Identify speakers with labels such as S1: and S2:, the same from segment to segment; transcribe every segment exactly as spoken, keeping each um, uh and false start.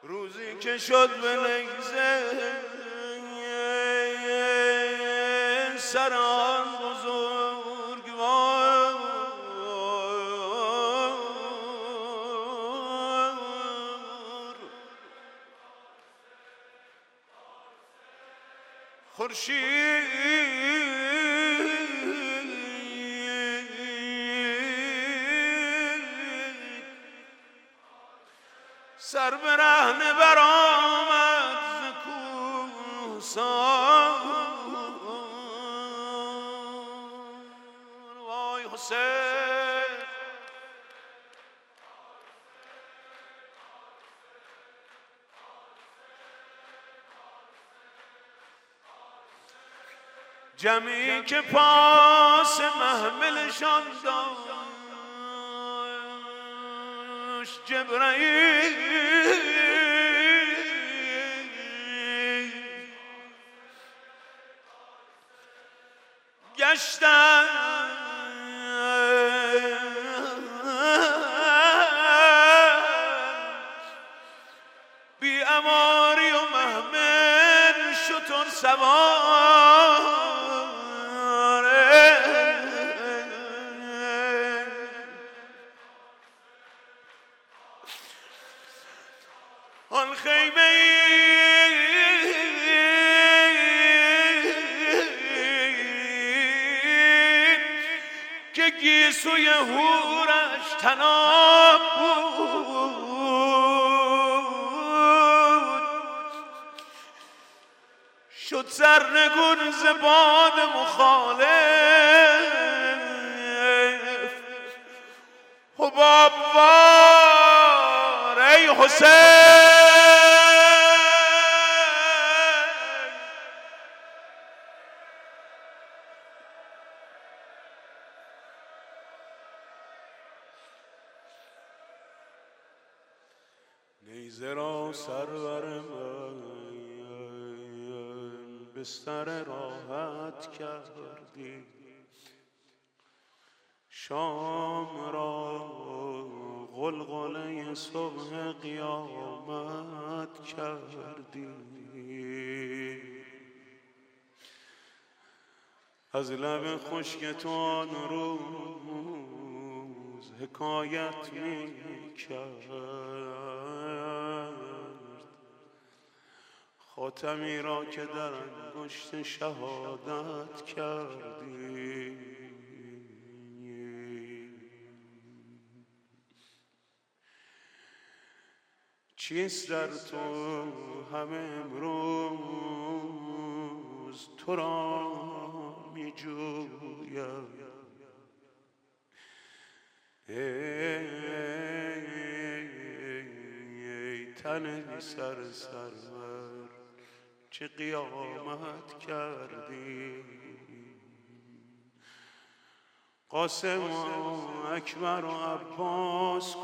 S1: روزی که شد به نیزه سر آن بزرگوار خورشید سر برهنه برآمد ز کوهسار وای حسین جمعی که پاس محملشان داشت جبرائیل گشتن بی اماری و محمل شتر سوار آن خیمه که گیسوی هورش طناب بود شد سرنگون ز باد مخالف حباب وار ای حسین نیزه را سرور من بستر راحت کردی شام را غلغله صبح قیامت کردی از لب خشک تو آن روز حکایت می کرد خاتمی را که در انگشت شهادت کردی چیست در تو همه امروز تو را می جویم ای, ای تن سر سرور چه قیامت کردی قاسم و اکبر و عباس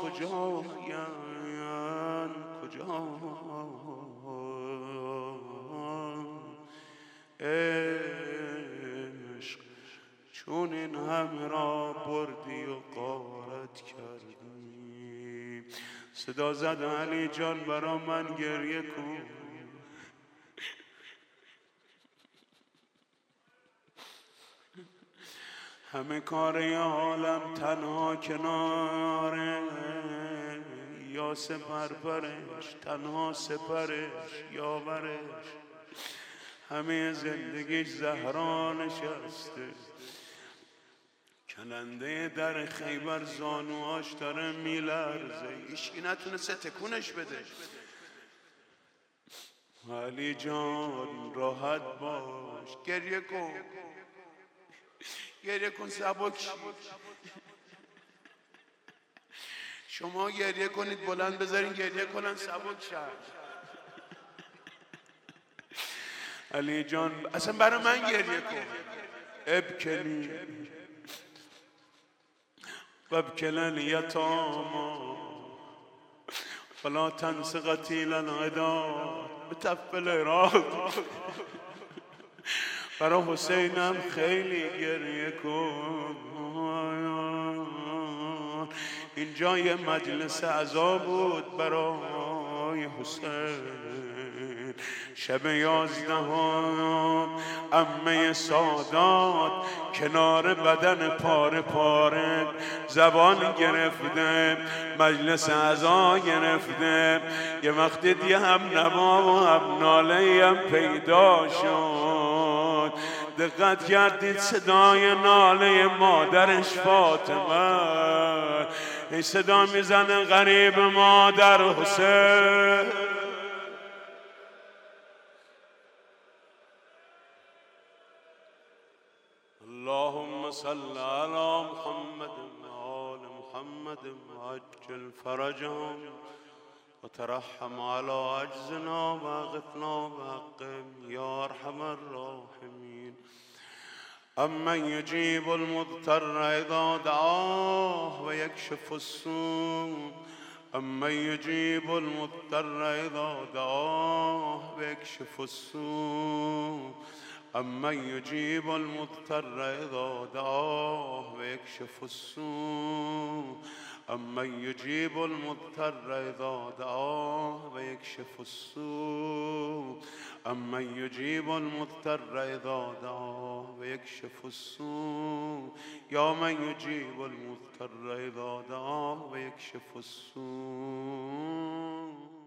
S1: کجاین کجا عشق چون این همه را بردی و غارت کردی صدا زد علی جان برا من گریه کن همه کار عالم تنها کناره یا سپرپرش تنها سپرش یاورش همه زندگیش زهرا نشسته کننده در خیبر زانوهاش داره میلرزه ایشکی نتونسته تکونش بده علی جان راحت باش گریه کن گریه کن سبک شما گریه کنید بلند بذارین گریه کنن سبک شد علی جان اصلا برای من گریه کن ابکلی وابکل الیتاما فلا تنس قتیل العدا بتفل راض برای حسینم خیلی گریه کن اینجا یه مجلس عزا بود برای حسین. شب یازدهم عمه سادات کنار بدن پاره پاره زبان گرفته، مجلس عزا گرفته. یه وقتی دیگه هم نوا و هم ناله هم پیدا شد. دقت کردید صدای ناله مادرش فاطمه، این صدا میزنه غریب مادر حسین. اللهم صل على محمد وآل محمد وعجل فرجهم وترحم على عجزنا واغثنا بحقهم يا أرحم الراحمين. أمن يجيب المضطر إذا دعاه ويكشف السوء، أمن يجيب المضطر إذا دعاه ويكشف السوء، أمن يجيب المضطر إذا دعاه ويكشف السوء، أمن يجيب المضطر إذا دعاه ويكشف السوء، أمن يجيب المضطر إذا دعاه ويكشف السوء، يا من يجيب المضطر إذا دعاه ويكشف السوء.